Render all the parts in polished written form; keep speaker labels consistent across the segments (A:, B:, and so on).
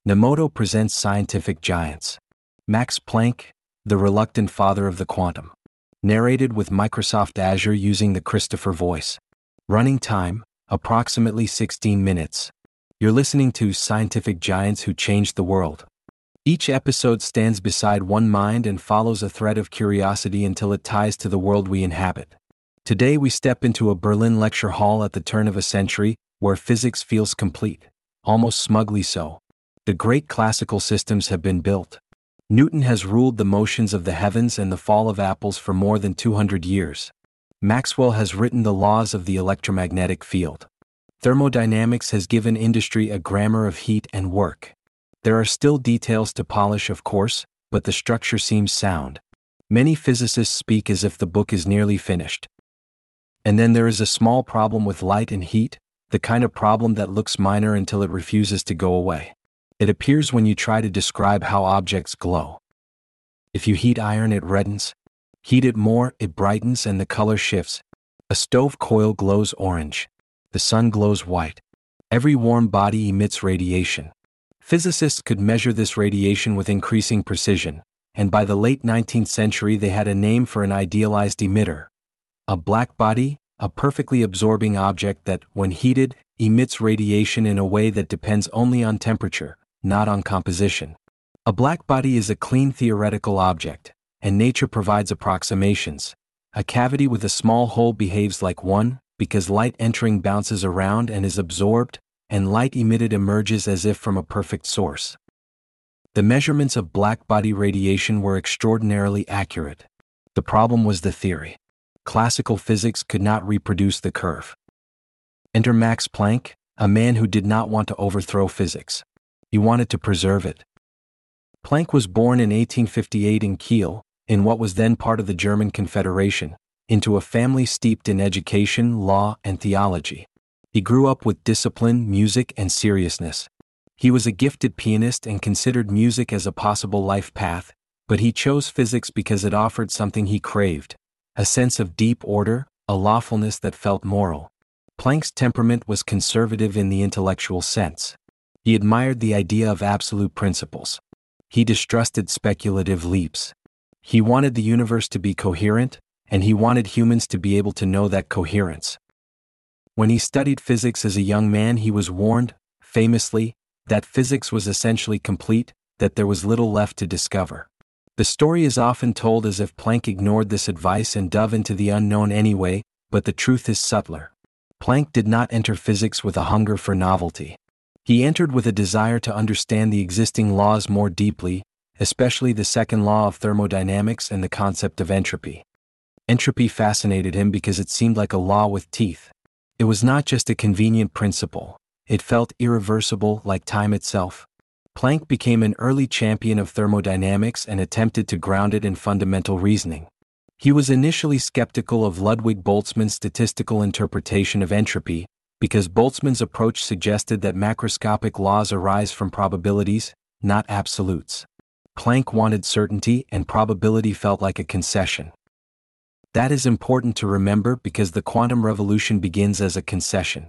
A: Nemoto presents Scientific Giants. Max Planck, the reluctant father of the quantum. Narrated with Microsoft Azure using the Christopher voice. Running time, approximately 16 minutes. You're listening to Scientific Giants Who Changed the World. Each episode stands beside one mind and follows a thread of curiosity until it ties to the world we inhabit. Today we step into a Berlin lecture hall at the turn of a century, where physics feels complete, almost smugly so. The great classical systems have been built. Newton has ruled the motions of the heavens and the fall of apples for more than 200 years. Maxwell has written the laws of the electromagnetic field. Thermodynamics has given industry a grammar of heat and work. There are still details to polish, of course, but the structure seems sound. Many physicists speak as if the book is nearly finished. And then there is a small problem with light and heat, the kind of problem that looks minor until it refuses to go away. It appears when you try to describe how objects glow. If you heat iron, it reddens. Heat it more, it brightens and the color shifts. A stove coil glows orange. The sun glows white. Every warm body emits radiation. Physicists could measure this radiation with increasing precision, and by the late 19th century they had a name for an idealized emitter. A black body, a perfectly absorbing object that, when heated, emits radiation in a way that depends only on temperature, not on composition. A black body is a clean theoretical object, and nature provides approximations. A cavity with a small hole behaves like one, because light entering bounces around and is absorbed, and light emitted emerges as if from a perfect source. The measurements of black body radiation were extraordinarily accurate. The problem was the theory. Classical physics could not reproduce the curve. Enter Max Planck, a man who did not want to overthrow physics. He wanted to preserve it. Planck was born in 1858 in Kiel, in what was then part of the German Confederation, into a family steeped in education, law, and theology. He grew up with discipline, music, and seriousness. He was a gifted pianist and considered music as a possible life path, but he chose physics because it offered something he craved, a sense of deep order, a lawfulness that felt moral. Planck's temperament was conservative in the intellectual sense. He admired the idea of absolute principles. He distrusted speculative leaps. He wanted the universe to be coherent, and he wanted humans to be able to know that coherence. When he studied physics as a young man, he was warned, famously, that physics was essentially complete, that there was little left to discover. The story is often told as if Planck ignored this advice and dove into the unknown anyway, but the truth is subtler. Planck did not enter physics with a hunger for novelty. He entered with a desire to understand the existing laws more deeply, especially the second law of thermodynamics and the concept of entropy. Entropy fascinated him because it seemed like a law with teeth. It was not just a convenient principle. It felt irreversible, like time itself. Planck became an early champion of thermodynamics and attempted to ground it in fundamental reasoning. He was initially skeptical of Ludwig Boltzmann's statistical interpretation of entropy, because Boltzmann's approach suggested that macroscopic laws arise from probabilities, not absolutes. Planck wanted certainty, and probability felt like a concession. That is important to remember because the quantum revolution begins as a concession.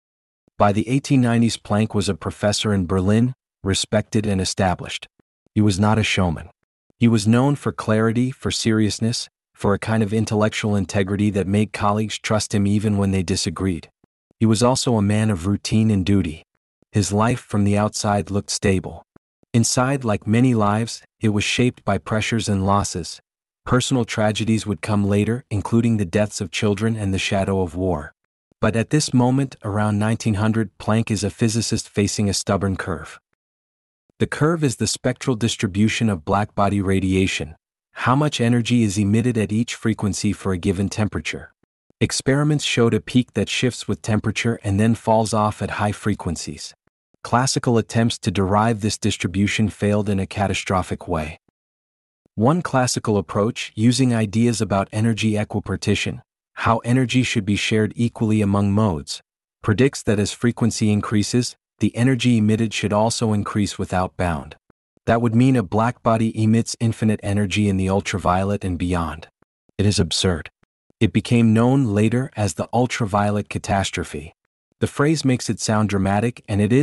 A: By the 1890s, Planck was a professor in Berlin, respected and established. He was not a showman. He was known for clarity, for seriousness, for a kind of intellectual integrity that made colleagues trust him even when they disagreed. He was also a man of routine and duty. His life from the outside looked stable. Inside, like many lives, it was shaped by pressures and losses. Personal tragedies would come later, including the deaths of children and the shadow of war. But at this moment, around 1900, Planck is a physicist facing a stubborn curve. The curve is the spectral distribution of blackbody radiation. How much energy is emitted at each frequency for a given temperature? Experiments showed a peak that shifts with temperature and then falls off at high frequencies. Classical attempts to derive this distribution failed in a catastrophic way. One classical approach, using ideas about energy equipartition, how energy should be shared equally among modes, predicts that as frequency increases, the energy emitted should also increase without bound. That would mean a blackbody emits infinite energy in the ultraviolet and beyond. It is absurd. It became known later as the ultraviolet catastrophe. The phrase makes it sound dramatic, and it is,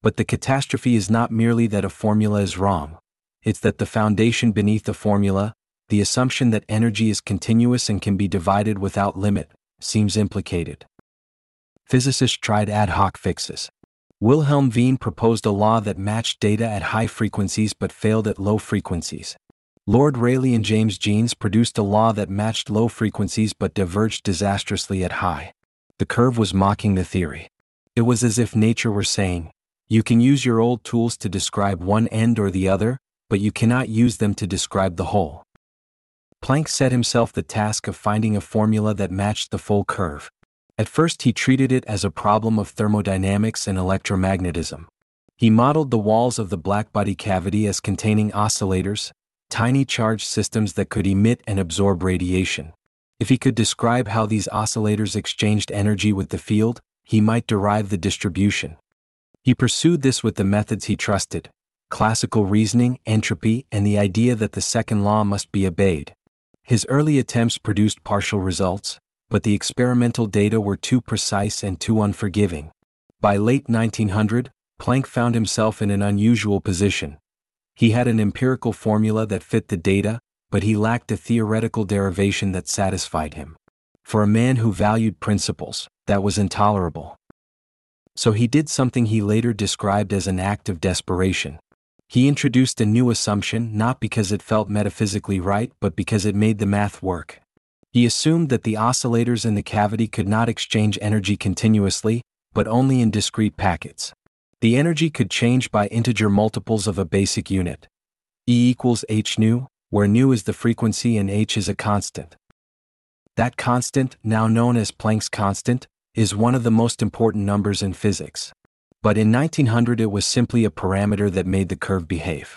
A: But the catastrophe is not merely that a formula is wrong. It's that the foundation beneath the formula, the assumption that energy is continuous and can be divided without limit, seems implicated. Physicists tried ad hoc fixes. Wilhelm Wien proposed a law that matched data at high frequencies but failed at low frequencies. Lord Rayleigh and James Jeans produced a law that matched low frequencies but diverged disastrously at high. The curve was mocking the theory. It was as if nature were saying, you can use your old tools to describe one end or the other, but you cannot use them to describe the whole. Planck set himself the task of finding a formula that matched the full curve. At first he treated it as a problem of thermodynamics and electromagnetism. He modeled the walls of the blackbody cavity as containing oscillators, tiny charged systems that could emit and absorb radiation. If he could describe how these oscillators exchanged energy with the field, he might derive the distribution. He pursued this with the methods he trusted: classical reasoning, entropy, and the idea that the second law must be obeyed. His early attempts produced partial results, but the experimental data were too precise and too unforgiving. By late 1900, Planck found himself in an unusual position. He had an empirical formula that fit the data, but he lacked a theoretical derivation that satisfied him. For a man who valued principles, that was intolerable. So he did something he later described as an act of desperation. He introduced a new assumption not because it felt metaphysically right but because it made the math work. He assumed that the oscillators in the cavity could not exchange energy continuously, but only in discrete packets. The energy could change by integer multiples of a basic unit. E equals h nu, where nu is the frequency and h is a constant. That constant, now known as Planck's constant, is one of the most important numbers in physics. But in 1900 it was simply a parameter that made the curve behave.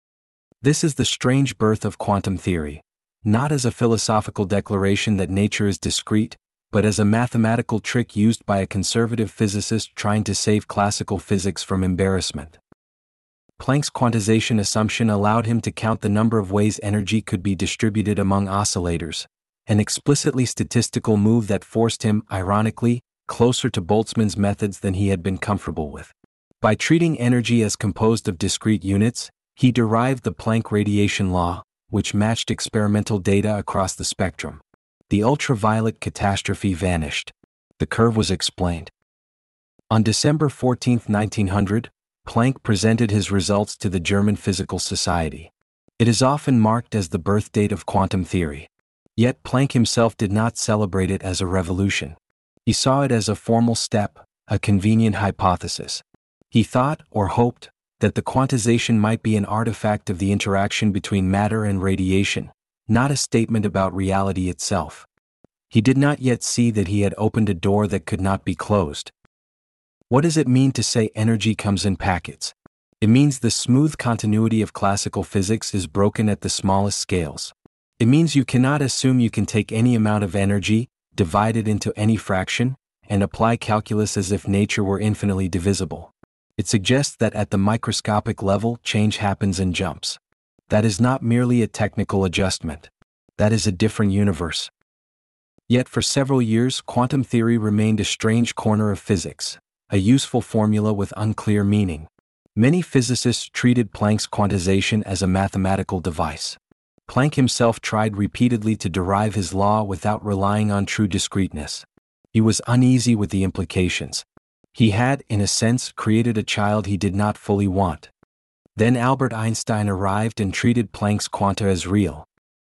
A: This is the strange birth of quantum theory, not as a philosophical declaration that nature is discrete, but as a mathematical trick used by a conservative physicist trying to save classical physics from embarrassment. Planck's quantization assumption allowed him to count the number of ways energy could be distributed among oscillators, an explicitly statistical move that forced him, ironically, closer to Boltzmann's methods than he had been comfortable with. By treating energy as composed of discrete units, he derived the Planck radiation law, which matched experimental data across the spectrum. The ultraviolet catastrophe vanished. The curve was explained. On December 14, 1900, Planck presented his results to the German Physical Society. It is often marked as the birth date of quantum theory. Yet Planck himself did not celebrate it as a revolution. He saw it as a formal step, a convenient hypothesis. He thought, or hoped, that the quantization might be an artifact of the interaction between matter and radiation, not a statement about reality itself. He did not yet see that he had opened a door that could not be closed. What does it mean to say energy comes in packets? It means the smooth continuity of classical physics is broken at the smallest scales. It means you cannot assume you can take any amount of energy, divide it into any fraction, and apply calculus as if nature were infinitely divisible. It suggests that at the microscopic level change happens in jumps. That is not merely a technical adjustment. That is a different universe. Yet for several years quantum theory remained a strange corner of physics, a useful formula with unclear meaning. Many physicists treated Planck's quantization as a mathematical device. Planck himself tried repeatedly to derive his law without relying on true discreteness. He was uneasy with the implications. He had, in a sense, created a child he did not fully want. Then Albert Einstein arrived and treated Planck's quanta as real.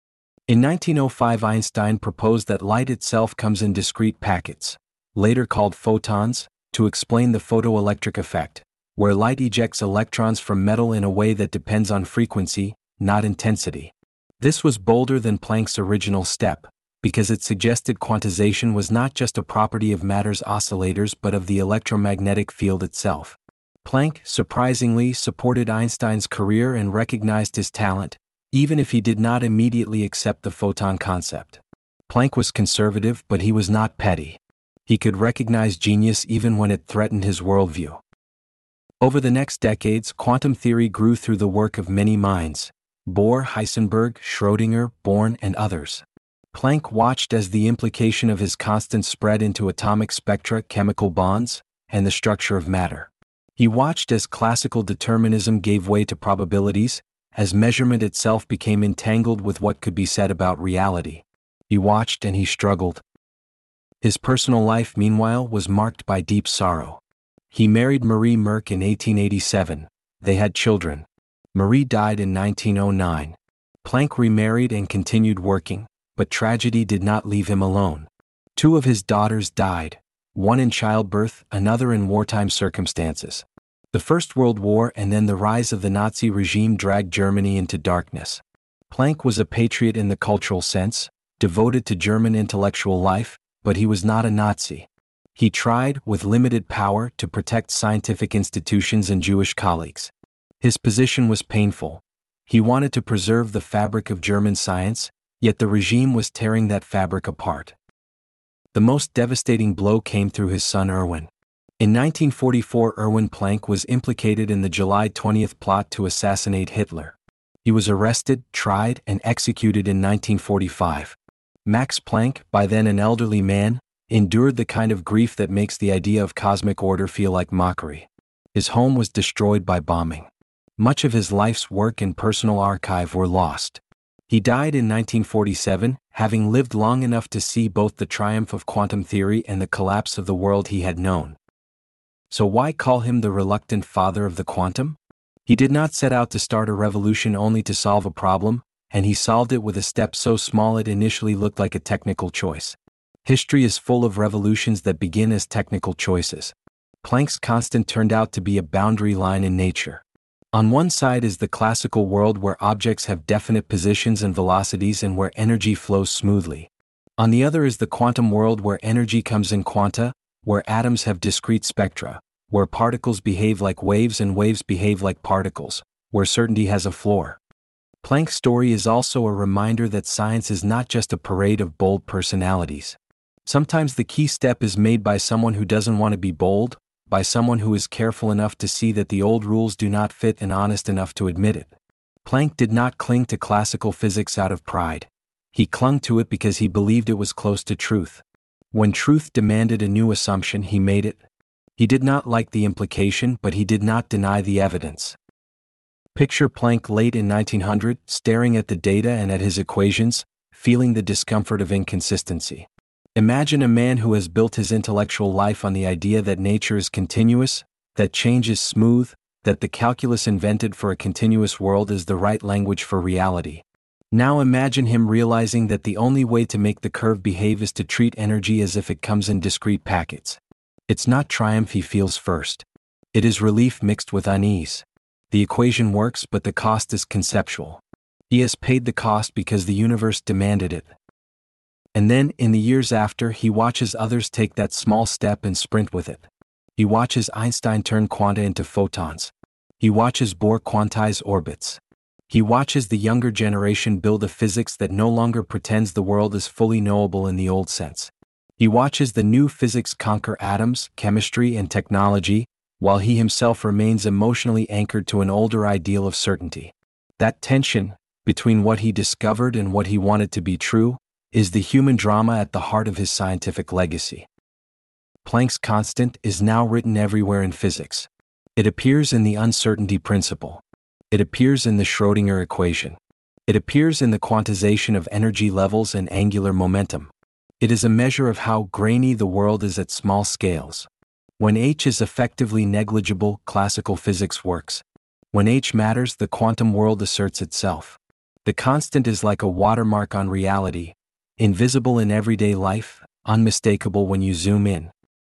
A: In 1905 Einstein proposed that light itself comes in discrete packets, later called photons, to explain the photoelectric effect, where light ejects electrons from metal in a way that depends on frequency, not intensity. This was bolder than Planck's original step, because it suggested quantization was not just a property of matter's oscillators but of the electromagnetic field itself. Planck, surprisingly, supported Einstein's career and recognized his talent, even if he did not immediately accept the photon concept. Planck was conservative, but he was not petty. He could recognize genius even when it threatened his worldview. Over the next decades, quantum theory grew through the work of many minds: Bohr, Heisenberg, Schrödinger, Born, and others. Planck watched as the implication of his constant spread into atomic spectra, chemical bonds, and the structure of matter. He watched as classical determinism gave way to probabilities, as measurement itself became entangled with what could be said about reality. He watched and he struggled. His personal life, meanwhile, was marked by deep sorrow. He married Marie Merck in 1887. They had children. Marie died in 1909. Planck remarried and continued working, but tragedy did not leave him alone. Two of his daughters died, one in childbirth, another in wartime circumstances. The First World War and then the rise of the Nazi regime dragged Germany into darkness. Planck was a patriot in the cultural sense, devoted to German intellectual life, but he was not a Nazi. He tried, with limited power, to protect scientific institutions and Jewish colleagues. His position was painful. He wanted to preserve the fabric of German science, yet the regime was tearing that fabric apart. The most devastating blow came through his son Erwin. In 1944, Erwin Planck was implicated in the July 20th plot to assassinate Hitler. He was arrested, tried, and executed in 1945. Max Planck, by then an elderly man, endured the kind of grief that makes the idea of cosmic order feel like mockery. His home was destroyed by bombing. Much of his life's work and personal archive were lost. He died in 1947, having lived long enough to see both the triumph of quantum theory and the collapse of the world he had known. So why call him the reluctant father of the quantum? He did not set out to start a revolution only to solve a problem, and he solved it with a step so small it initially looked like a technical choice. History is full of revolutions that begin as technical choices. Planck's constant turned out to be a boundary line in nature. On one side is the classical world where objects have definite positions and velocities and where energy flows smoothly. On the other is the quantum world where energy comes in quanta, where atoms have discrete spectra, where particles behave like waves and waves behave like particles, where certainty has a floor. Planck's story is also a reminder that science is not just a parade of bold personalities. Sometimes the key step is made by someone who doesn't want to be bold, by someone who is careful enough to see that the old rules do not fit and honest enough to admit it. Planck did not cling to classical physics out of pride. He clung to it because he believed it was close to truth. When truth demanded a new assumption, he made it. He did not like the implication, but he did not deny the evidence. Picture Planck late in 1900, staring at the data and at his equations, feeling the discomfort of inconsistency. Imagine a man who has built his intellectual life on the idea that nature is continuous, that change is smooth, that the calculus invented for a continuous world is the right language for reality. Now imagine him realizing that the only way to make the curve behave is to treat energy as if it comes in discrete packets. It's not triumph he feels first. It is relief mixed with unease. The equation works, but the cost is conceptual. He has paid the cost because the universe demanded it. And then, in the years after, he watches others take that small step and sprint with it. He watches Einstein turn quanta into photons. He watches Bohr quantize orbits. He watches the younger generation build a physics that no longer pretends the world is fully knowable in the old sense. He watches the new physics conquer atoms, chemistry, and technology, while he himself remains emotionally anchored to an older ideal of certainty. That tension, between what he discovered and what he wanted to be true, is the human drama at the heart of his scientific legacy. Planck's constant is now written everywhere in physics. It appears in the uncertainty principle. It appears in the Schrödinger equation. It appears in the quantization of energy levels and angular momentum. It is a measure of how grainy the world is at small scales. When H is effectively negligible, classical physics works. When H matters, the quantum world asserts itself. The constant is like a watermark on reality, invisible in everyday life, unmistakable when you zoom in.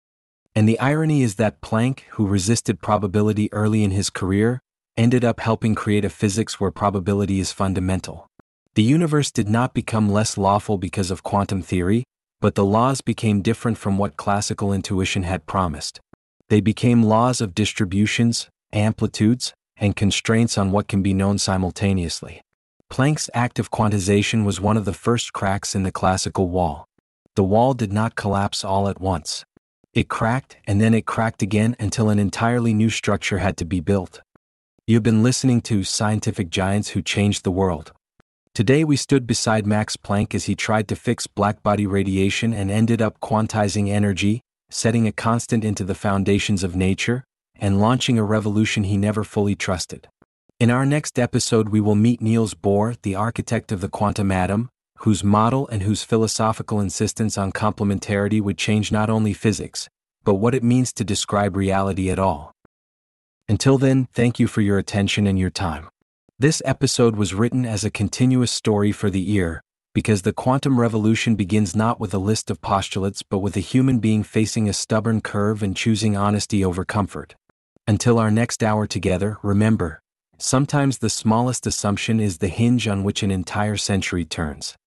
A: And the irony is that Planck, who resisted probability early in his career, ended up helping create a physics where probability is fundamental. The universe did not become less lawful because of quantum theory, but the laws became different from what classical intuition had promised. They became laws of distributions, amplitudes, and constraints on what can be known simultaneously. Planck's active quantization was one of the first cracks in the classical wall. The wall did not collapse all at once. It cracked, and then it cracked again until an entirely new structure had to be built. You've been listening to Scientific Giants Who Changed the World. Today we stood beside Max Planck as he tried to fix blackbody radiation and ended up quantizing energy, setting a constant into the foundations of nature, and launching a revolution he never fully trusted. In our next episode, we will meet Niels Bohr, the architect of the quantum atom, whose model and whose philosophical insistence on complementarity would change not only physics, but what it means to describe reality at all. Until then, thank you for your attention and your time. This episode was written as a continuous story for the ear, because the quantum revolution begins not with a list of postulates but with a human being facing a stubborn curve and choosing honesty over comfort. Until our next hour together, remember, sometimes the smallest assumption is the hinge on which an entire century turns.